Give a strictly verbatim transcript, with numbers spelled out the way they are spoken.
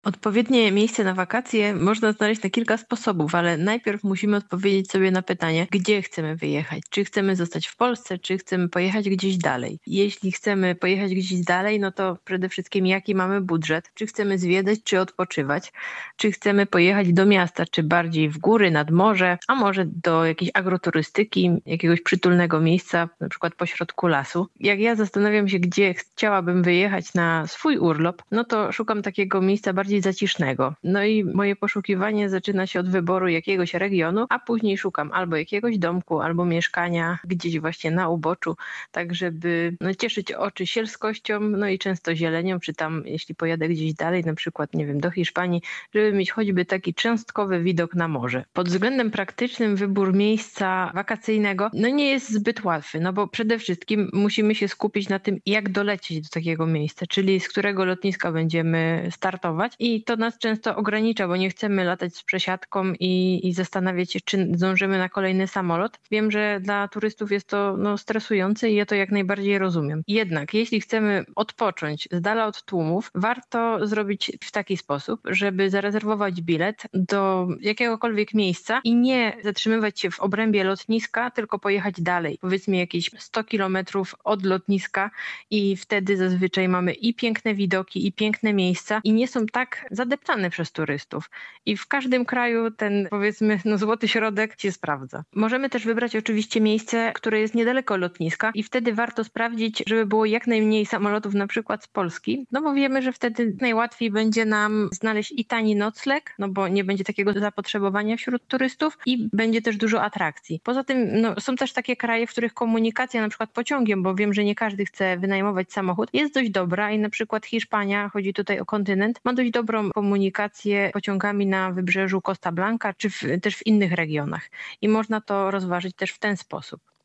Odpowiednie miejsce na wakacje można znaleźć na kilka sposobów, ale najpierw musimy odpowiedzieć sobie na pytanie, gdzie chcemy wyjechać. Czy chcemy zostać w Polsce, czy chcemy pojechać gdzieś dalej. Jeśli chcemy pojechać gdzieś dalej, no to przede wszystkim jaki mamy budżet. Czy chcemy zwiedzać, czy odpoczywać. Czy chcemy pojechać do miasta, czy bardziej w góry, nad morze, a może do jakiejś agroturystyki, jakiegoś przytulnego miejsca, na przykład pośrodku lasu. Jak ja zastanawiam się, gdzie chciałabym wyjechać na swój urlop, no to szukam takiego miejsca bardziej zacisznego. No i moje poszukiwanie zaczyna się od wyboru jakiegoś regionu, a później szukam albo jakiegoś domku, albo mieszkania gdzieś właśnie na uboczu, tak żeby no, cieszyć oczy sielskością, no i często zielenią, czy tam jeśli pojadę gdzieś dalej, na przykład nie wiem, do Hiszpanii, żeby mieć choćby taki cząstkowy widok na morze. Pod względem praktycznym wybór miejsca wakacyjnego no nie jest zbyt łatwy, no bo przede wszystkim musimy się skupić na tym, jak dolecieć do takiego miejsca, czyli z którego lotniska będziemy startować i to nas często ogranicza, bo nie chcemy latać z przesiadką i, i zastanawiać się, czy zdążymy na kolejny samolot. Wiem, że dla turystów jest to no, stresujące i ja to jak najbardziej rozumiem. Jednak jeśli chcemy odpocząć z dala od tłumów, warto zrobić w taki sposób, żeby zarezerwować bilet do jakiegokolwiek miejsca i nie zatrzymywać się w obrębie lotniska, tylko pojechać dalej, powiedzmy jakieś sto kilometrów od lotniska i wtedy zazwyczaj mamy i piękne widoki, i piękne miejsca i nie są tak zadeptane przez turystów. I w każdym kraju ten, powiedzmy, no złoty środek się sprawdza. Możemy też wybrać oczywiście miejsce, które jest niedaleko lotniska i wtedy warto sprawdzić, żeby było jak najmniej samolotów na przykład z Polski, no bo wiemy, że wtedy najłatwiej będzie nam znaleźć i tani nocleg, no bo nie będzie takiego zapotrzebowania wśród turystów i będzie też dużo atrakcji. Poza tym no, są też takie kraje, w których komunikacja na przykład pociągiem, bo wiem, że nie każdy chce wynajmować samochód, jest dość dobra i na przykład Hiszpania, chodzi tutaj o kontynent, ma dość dobrą komunikację pociągami na wybrzeżu Costa Blanca czy w, też w innych regionach i można to rozważyć też w ten sposób.